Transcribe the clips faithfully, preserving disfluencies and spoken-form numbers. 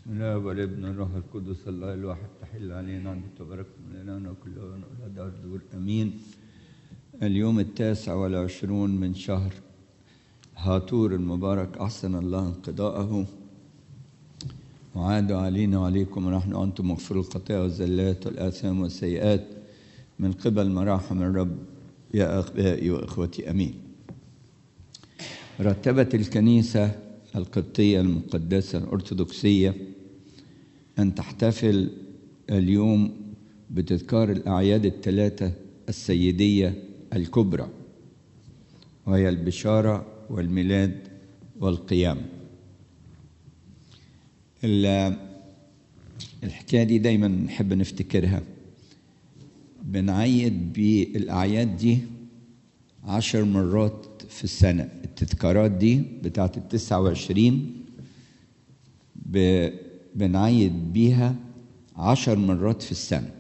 لا والابن الروح القدس الله الواحد تحل علينا عند تبارككم لنا وكل أولاد دار دور أمين. اليوم التاسع والعشرون من شهر هاتور المبارك، أحسن الله انقضاءه وعاد علينا وعليكم ونحن أنتم مغفور الخطايا والزلات والآثام والسيئات من قبل مراحم الرب يا أخبائي وإخوتي أمين. رتبت الكنيسة القبطية المقدسة الأرثوذكسية أن تحتفل اليوم بتذكار الأعياد الثلاثة السيدية الكبرى، وهي البشارة والميلاد والقيامة. الحكاية دي دايما نحب نفتكرها. بنعيد بالأعياد دي عشر مرات في السنة. التذكارات دي بتاعت التسعة وعشرين بنعيد بيها عشر مرات في السنة.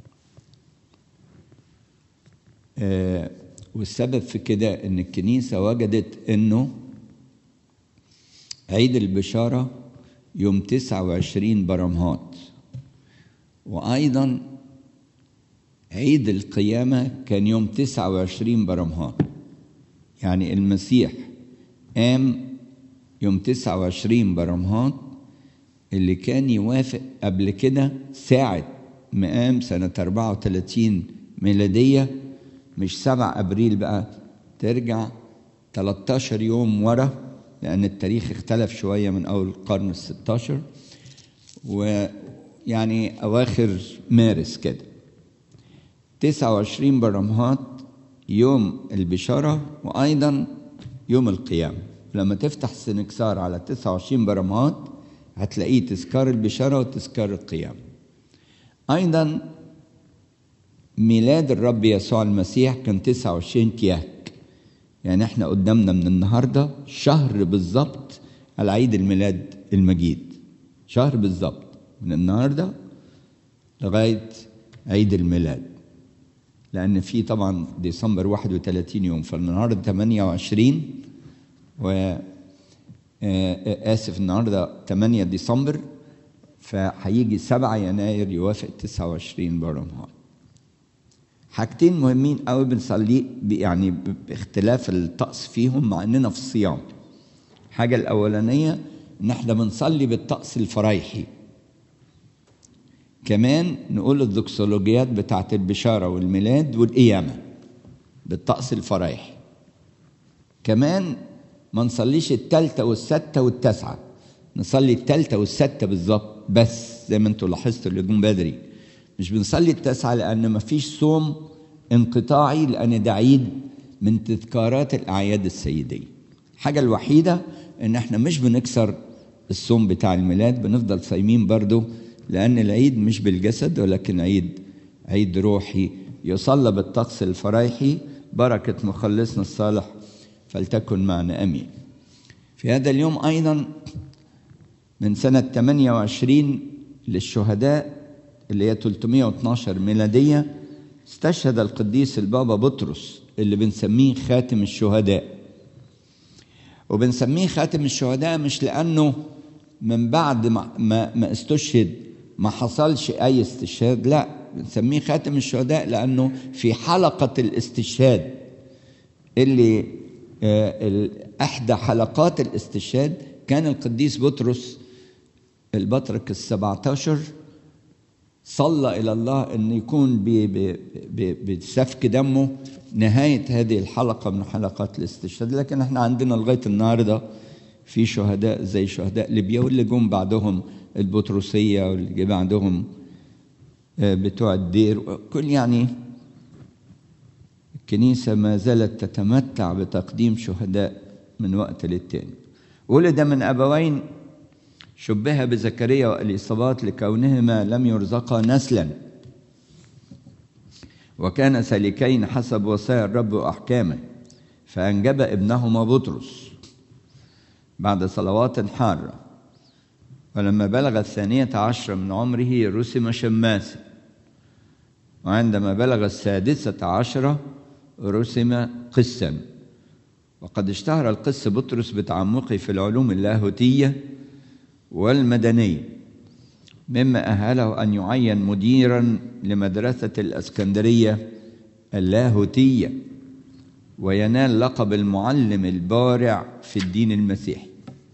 آه والسبب في كده ان الكنيسة وجدت انه عيد البشارة يوم تسعة وعشرين برمهات، وايضا عيد القيامة كان يوم تسعة وعشرين برمهات. يعني المسيح قام يوم تسعة وعشرين برمهات، اللي كان يوافق قبل كده ساعة مقام سنة أربعة وثلاثين ميلادية، مش سبعة أبريل بقى، ترجع ثلاثة عشر يوم ورا، لأن التاريخ اختلف شوية من أول القرن الستاشر، ويعني أواخر مارس كده. تسعة وعشرين برمهات يوم البشارة وأيضا يوم القيامة. لما تفتح السنكسار على تسعة وعشرين برمهات هتلاقيه تذكار البشارة وتذكار القيامة. أيضا ميلاد الرب يسوع المسيح كان تسعة وعشرين كياك. يعني احنا قدامنا من النهاردة شهر بالظبط على عيد الميلاد المجيد، شهر بالظبط من النهاردة لغاية عيد الميلاد، لأن في طبعا ديسمبر واحد وثلاثين يوم، فالنهاردة ثمانية وعشرين و آسف النهاردة ثمانية ديسمبر، فهيجي سبعة يناير يوافق تسعة وعشرين برمهات. حاجتين مهمين قوي بنصلي يعني باختلاف الطقس فيهم مع اننا في الصيام. حاجة الأولانية ان احنا بنصلي بالطقس الفرايحي، كمان نقول الدوكسولوجيات بتاعت البشارة والميلاد والقيامة بالطقس الفرايحي. كمان ما نصليش التالتة والستة والتسعة، نصلي التالتة والستة بالظبط بس، زي ما انتوا لاحظتوا اللي جم بدري. مش بنصلي التسعة لأن ما فيش صوم انقطاعي، لأن ده عيد من تذكارات الأعياد السيدية. الحاجة الوحيدة إن احنا مش بنكسر الصوم بتاع الميلاد، بنفضل صايمين برضو، لأن العيد مش بالجسد ولكن عيد عيد روحي يصلى بالطقس الفرايحي. بركة مخلصنا الصالح فلتكن معنا أمين. في هذا اليوم أيضا من سنة ثمانية وعشرين للشهداء اللي هي ثلاثمائة واثناشر ميلادية استشهد القديس البابا بطرس، اللي بنسميه خاتم الشهداء. وبنسميه خاتم الشهداء مش لأنه من بعد ما, ما استشهد ما حصلش أي استشهاد، لا، بنسميه خاتم الشهداء لأنه في حلقة الاستشهاد اللي احدى حلقات الاستشهاد كان القديس بطرس البطرك السبعة عشر صلى الى الله ان يكون بسفك دمه نهايه هذه الحلقه من حلقات الاستشهاد. لكن احنا عندنا لغايه النهارده في شهداء زي شهداء ليبيا، واللي جم بعدهم البطرسيه، واللي جه بعدهم بتوع الدير. كل يعني الكنيسة ما زالت تتمتع بتقديم شهداء من وقت للتاني. ولد من أبوين شبه بزكريا وإليصابات لكونهما لم يرزقا نسلا، وكان سالكين حسب وصايا الرب وأحكامه، فأنجب ابنهما بطرس بعد صلوات حارة. ولما بلغ الثانية عشر من عمره رسم شماسا، وعندما بلغ السادسة عشرة رسم قسا. وقد اشتهر القس بطرس بتعمقه في العلوم اللاهوتية والمدنية، مما أهله أن يعين مديرا لمدرسة الإسكندرية اللاهوتية وينال لقب المعلم البارع في الدين المسيحي.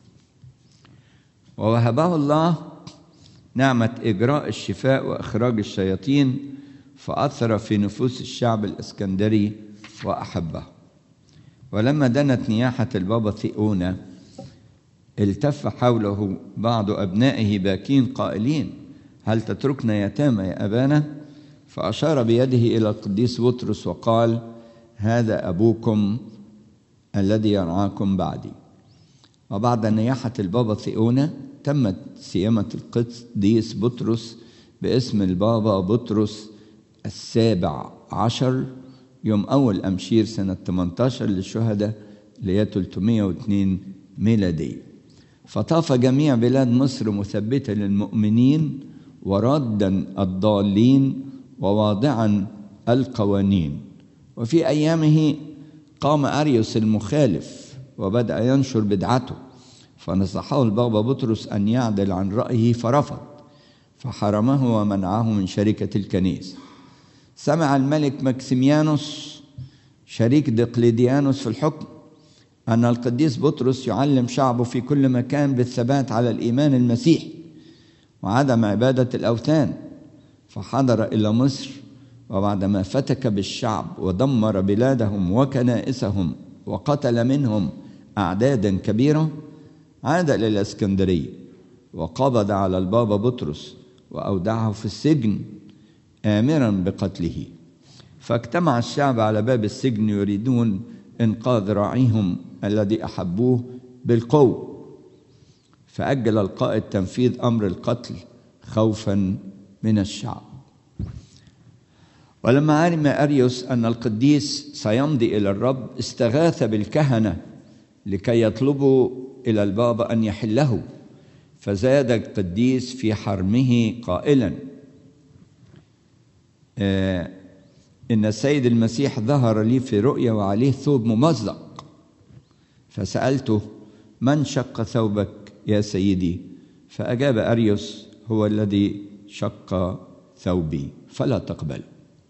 ووهبه الله نعمة إجراء الشفاء وإخراج الشياطين، فأثر في نفوس الشعب الإسكندري وأحبه. ولما دنت نياحة البابا ثيونا التف حوله بعض أبنائه باكين قائلين: هل تتركنا يتامى يا أبانا؟ فأشار بيده إلى القديس بطرس وقال: هذا أبوكم الذي يرعاكم بعدي. وبعد نياحة البابا ثيونا تمت سيامة القديس بطرس باسم البابا بطرس السابع عشر يوم أول أمشير سنة ثمانية عشر للشهداء اللي هي ثلاثمائة واثنين ميلادية. فطاف جميع بلاد مصر مثبتا للمؤمنين وردا الضالين وواضعا القوانين. وفي أيامه قام أريوس المخالف وبدأ ينشر بدعته، فنصحه البابا بطرس أن يعدل عن رأيه فرفض، فحرمه ومنعه من شركة الكنيسة. سمع الملك ماكسيميانوس شريك دقلديانوس في الحكم أن القديس بطرس يعلم شعبه في كل مكان بالثبات على الإيمان المسيحي وعدم عبادة الأوثان، فحضر إلى مصر، وبعدما فتك بالشعب ودمر بلادهم وكنائسهم وقتل منهم أعدادا كبيرة عاد إلى الإسكندرية وقبض على البابا بطرس وأودعه في السجن آمرا بقتله. فاجتمع الشعب على باب السجن يريدون إنقاذ راعيهم الذي أحبوه بالقوة، فأجل القائد تنفيذ أمر القتل خوفا من الشعب. ولما علم أريوس أن القديس سيمضي إلى الرب استغاث بالكهنة لكي يطلبوا إلى البابا أن يحله، فزاد القديس في حرمه قائلا: آه إن السيد المسيح ظهر لي في رؤيا وعليه ثوب ممزق، فسألته: من شق ثوبك يا سيدي؟ فأجاب أريوس: هو الذي شق ثوبي فلا تقبل.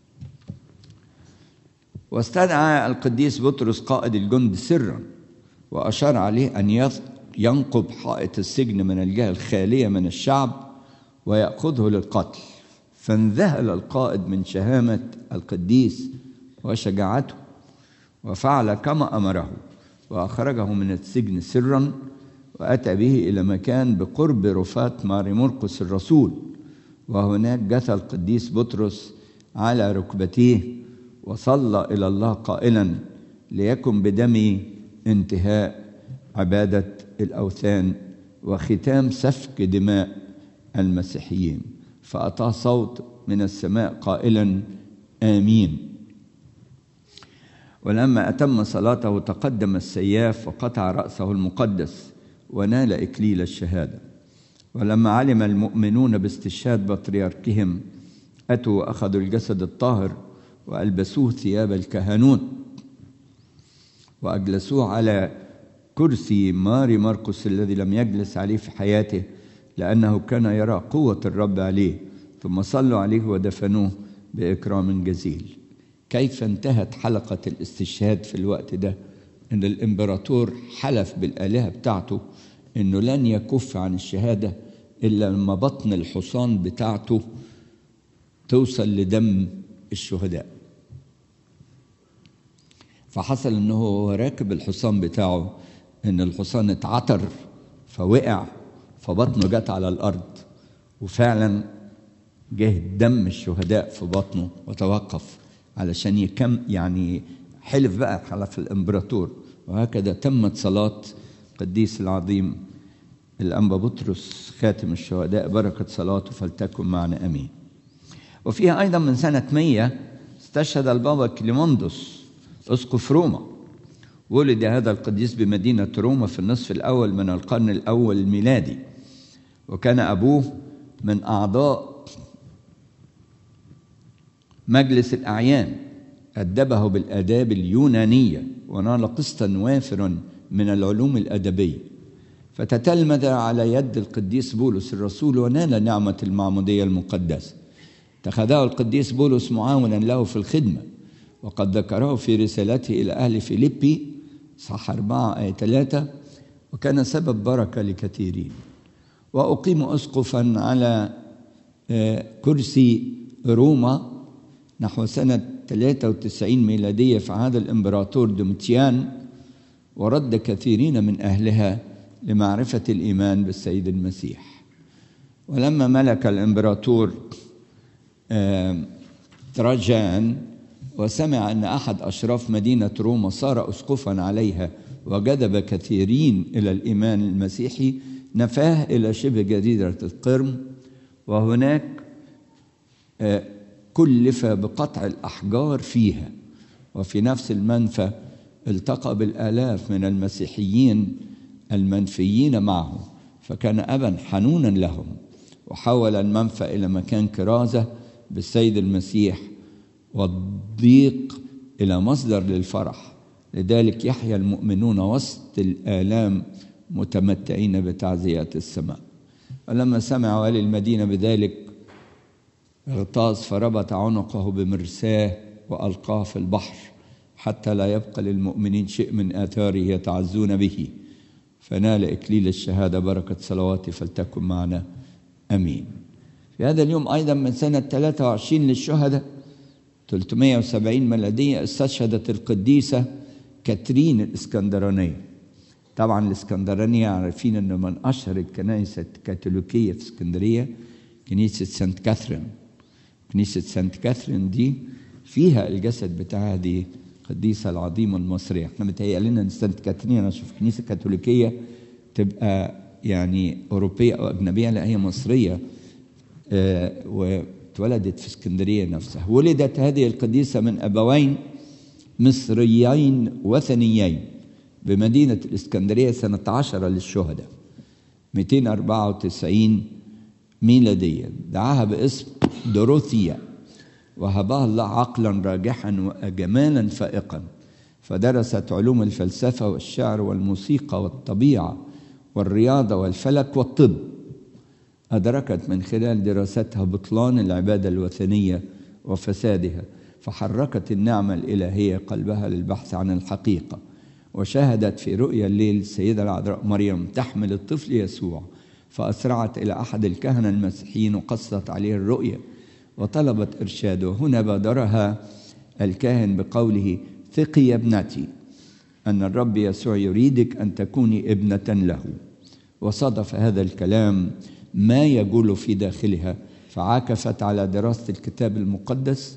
واستدعى القديس بطرس قائد الجند سرا وأشار عليه أن ينقب حائط السجن من الجهة الخالية من الشعب ويأخذه للقتل. فانذهل القائد من شهامة القديس وشجاعته وفعل كما أمره، وأخرجه من السجن سرا وأتى به إلى مكان بقرب رفات ماري مرقس الرسول، وهناك جثى القديس بطرس على ركبتيه وصلى إلى الله قائلا: ليكن بدمي انتهاء عبادة الأوثان وختام سفك دماء المسيحيين. فأتاه صوت من السماء قائلا: آمين. ولما أتم صلاته تقدم السياف وقطع رأسه المقدس ونال إكليل الشهادة. ولما علم المؤمنون باستشهاد بطريركهم أتوا وأخذوا الجسد الطاهر وألبسوه ثياب الكهنوت وأجلسوه على كرسي ماري مرقس الذي لم يجلس عليه في حياته، لأنه كان يرى قوة الرب عليه، ثم صلوا عليه ودفنوه بإكرام جزيل. كيف انتهت حلقة الاستشهاد في الوقت ده؟ إن الإمبراطور حلف بالآلهة بتاعته إنه لن يكف عن الشهادة إلا لما بطن الحصان بتاعته توصل لدم الشهداء. فحصل إنه هو راكب الحصان بتاعه إن الحصان اتعتر فوقع، فبطنه جت على الأرض، وفعلا جه دم الشهداء في بطنه وتوقف علشان يكم يعني حلف بقى حلف الإمبراطور. وهكذا تمت صلاة القديس العظيم الأنبا بطرس خاتم الشهداء، بركة صلاته فلتكن معنا أمين. وفيها أيضا من سنة مية استشهد البابا كليموندوس أسقف روما. ولد هذا القديس بمدينة روما في النصف الأول من القرن الأول الميلادي، وكان أبوه من أعضاء مجلس الأعيان، أدبه بالآداب اليونانية ونال قسطا وافرا من العلوم الأدبية. فتتلمذ على يد القديس بولس الرسول ونال نعمة المعمودية المقدسة. اتخذه القديس بولس معاونا له في الخدمة، وقد ذكره في رسالته إلى أهل فيليبي صح أربعة آية ثلاثة، وكان سبب بركة لكثيرين. وأقيم أسقفا على كرسي روما نحو سنة ثلاثة وتسعين ميلادية في عهد الإمبراطور دوميتيان، ورد كثيرين من أهلها لمعرفة الإيمان بالسيد المسيح. ولما ملك الإمبراطور تراجان وسمع أن أحد أشراف مدينة روما صار أسقفا عليها وجذب كثيرين إلى الإيمان المسيحي، نفاه إلى شبه جزيرة القرم، وهناك كلف بقطع الأحجار فيها. وفي نفس المنفى التقى بالآلاف من المسيحيين المنفيين معه، فكان أبا حنونا لهم، وحول المنفى إلى مكان كرازة بالسيد المسيح، والضيق إلى مصدر للفرح. لذلك يحيا المؤمنون وسط الآلام متمتعين بتعزيات السماء. ولما سمع والي المدينة بذلك اغتاظ، فربط عنقه بمرساه وألقاه في البحر، حتى لا يبقى للمؤمنين شيء من آثاره يتعزون به، فنال إكليل الشهادة. بركة صلواتي فلتكن معنا أمين. في هذا اليوم أيضا من سنة ثلاثة وعشرين للشهداء ثلاثمائة وسبعين ميلادية استشهدت القديسة كاترين الإسكندرانية. طبعا الإسكندرانية عارفين أنه من أشهر الكنائس الكاثوليكية في اسكندرية كنيسة سانت كاثرين. كنيسة سانت كاثرين دي فيها الجسد بتاع هذه القديسة العظيمة المصرية. احنا متهيأ لنا أن سانت كاثرين أشوف كنيسة كاثوليكية تبقى يعني أوروبية أو أجنبية، لا هي مصرية آه واتولدت في اسكندرية نفسها. ولدت هذه القديسة من أبوين مصريين وثنيين بمدينة الإسكندرية سنة عشرة للشهداء مئتين وأربعة وتسعين ميلادية. دعاها باسم دروثيا، وهبها الله عقلا راجحا وجمالا فائقا، فدرست علوم الفلسفة والشعر والموسيقى والطبيعة والرياضة والفلك والطب. أدركت من خلال دراستها بطلان العبادة الوثنية وفسادها، فحركت النعمة الإلهية قلبها للبحث عن الحقيقة. وشاهدت في رؤيا الليل السيدة العذراء مريم تحمل الطفل يسوع، فأسرعت إلى أحد الكهنة المسيحيين وقصت عليه الرؤيا وطلبت إرشاده. هنا بادرها الكاهن بقوله: ثقي يا ابنتي أن الرب يسوع يريدك أن تكوني ابنة له. وصادف هذا الكلام ما يجول في داخلها، فعاكفت على دراسة الكتاب المقدس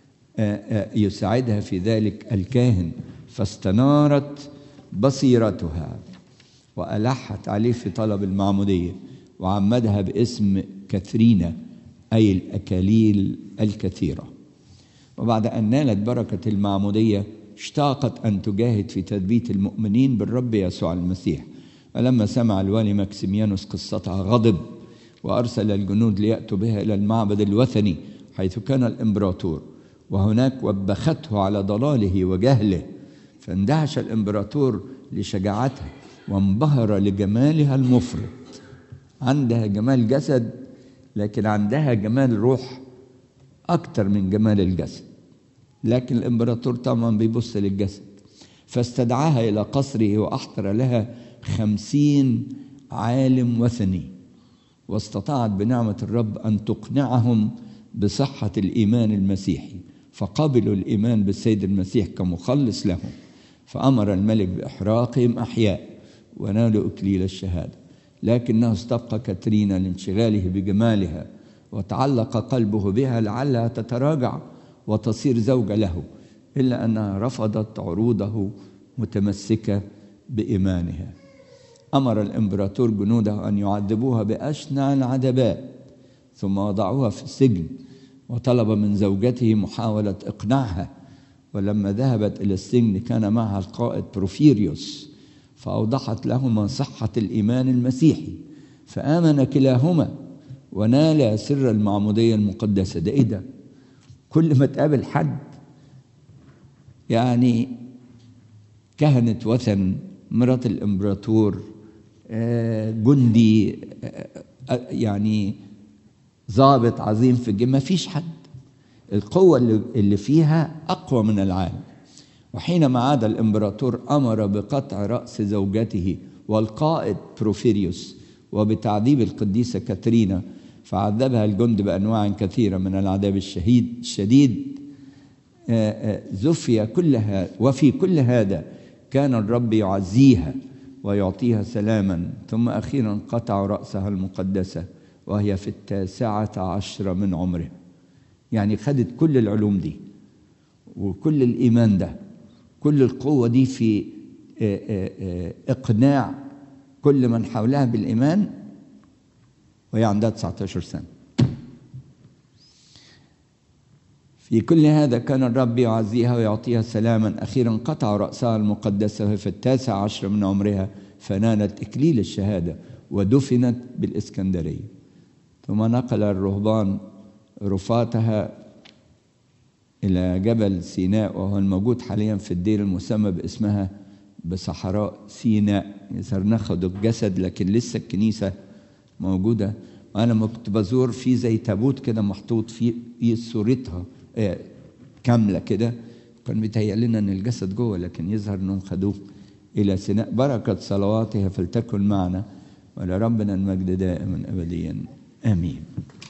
يساعدها في ذلك الكاهن، فاستنارت بصيرتها وألحت عليه في طلب المعمودية، وعمدها باسم كاترينا أي الأكاليل الكثيرة. وبعد أن نالت بركة المعمودية اشتاقت أن تجاهد في تثبيت المؤمنين بالرب يسوع المسيح. ولما سمع الوالي ماكسيميانوس قصتها غضب، وأرسل الجنود ليأتوا بها إلى المعبد الوثني حيث كان الإمبراطور، وهناك وبخته على ضلاله وجهله. فاندهش الإمبراطور لشجاعتها وانبهر لجمالها المفرط. عندها جمال جسد، لكن عندها جمال روح أكتر من جمال الجسد. لكن الإمبراطور طبعا بيبص للجسد، فاستدعاها إلى قصره وأحضر لها خمسين عالم وثني، واستطاعت بنعمة الرب أن تقنعهم بصحة الإيمان المسيحي، فقبلوا الإيمان بالسيد المسيح كمخلص لهم. فأمر الملك بإحراقهم أحياء ونالوا إكليل الشهادة. لكنه استبقى كاترينا لانشغاله بجمالها، وتعلق قلبه بها لعلها تتراجع وتصير زوجة له، إلا أنها رفضت عروضه متمسكة بإيمانها. أمر الإمبراطور جنوده أن يعذبوها بأشنع العذابات، ثم وضعوها في السجن، وطلب من زوجته محاولة إقناعها. ولما ذهبت إلى السجن كان معها القائد بروفيريوس، فأوضحت لهما صحة الإيمان المسيحي، فآمن كلاهما ونال سر المعمودية المقدسة. ده إيه ده؟ كل ما تقابل حد يعني كهنة وثن مرات الإمبراطور جندي يعني ضابط عظيم في الجيش، ما فيش حد. القوة اللي فيها أقوى من العالم. وحينما عاد الإمبراطور أمر بقطع رأس زوجته والقائد بروفيريوس وبتعذيب القديسة كاترينا، فعذبها الجند بأنواع كثيرة من العذاب الشديد الشديد زفي كلها. وفي كل هذا كان الرب يعزيها ويعطيها سلاما. ثم أخيرا قطع رأسها المقدسة وهي في التاسعة عشر من عمرها. يعني خدت كل العلوم دي وكل الإيمان ده، كل القوة دي في إقناع كل من حولها بالإيمان وهي عندها تسعة عشر سنة. في كل هذا كان الرب يعزيها ويعطيها سلاما. أخيرا قطع رأسها المقدسة وهي في التاسع عشر من عمرها، فنالت إكليل الشهادة ودفنت بالإسكندرية. ثم نقل الرهبان رفاتها إلى جبل سيناء، وهو الموجود حاليا في الدير المسمى باسمها بصحراء سيناء. صار ناخد الجسد لكن لسه الكنيسة موجودة. وأنا لما كنت بزور في زي تابوت كده محطوط فيه صورتها آه كاملة كده، كان متهيأ لنا أن الجسد جوه، لكن يظهر أنهم خدوه إلى سيناء. بركة صلواتها فلتكن معنا، ولربنا المجد دائما أبديا آمين.